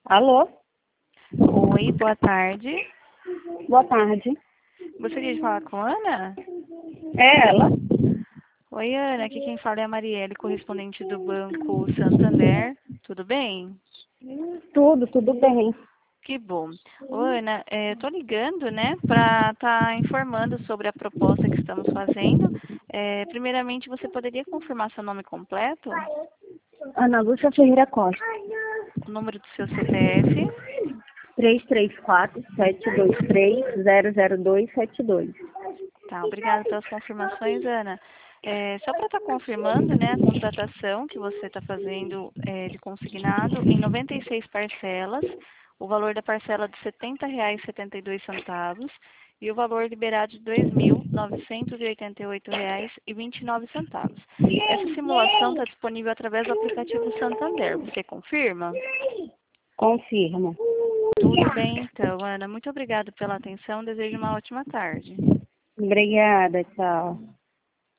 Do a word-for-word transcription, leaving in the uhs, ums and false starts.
Alô? Oi, boa tarde. Boa tarde. Gostaria de falar com a Ana? É ela? Oi, Ana. Aqui quem fala é a Marielle, correspondente do Banco Santander. Tudo bem? Tudo, tudo bem. Que bom. Ô, Ana, é, tô ligando, né, para estar informando sobre a proposta que estamos fazendo. É, primeiramente, você poderia confirmar seu nome completo, Ana Lúcia Ferreira Costa. o número do seu C P F? três três quatro, sete dois três, zero zero dois sete dois. Tá, obrigada pelas confirmações, Ana. É, só para estar confirmando, né, a contratação que você está fazendo é, de consignado em noventa e seis parcelas, o valor da parcela de setenta reais e setenta e dois centavos e o valor liberado de dois mil novecentos e oitenta e oito reais e vinte e nove centavos. Essa simulação está disponível através do aplicativo Santander. Você confirma? Confirma. Tudo bem, então, Ana. Muito obrigada pela atenção. Desejo uma ótima tarde. Obrigada, tchau.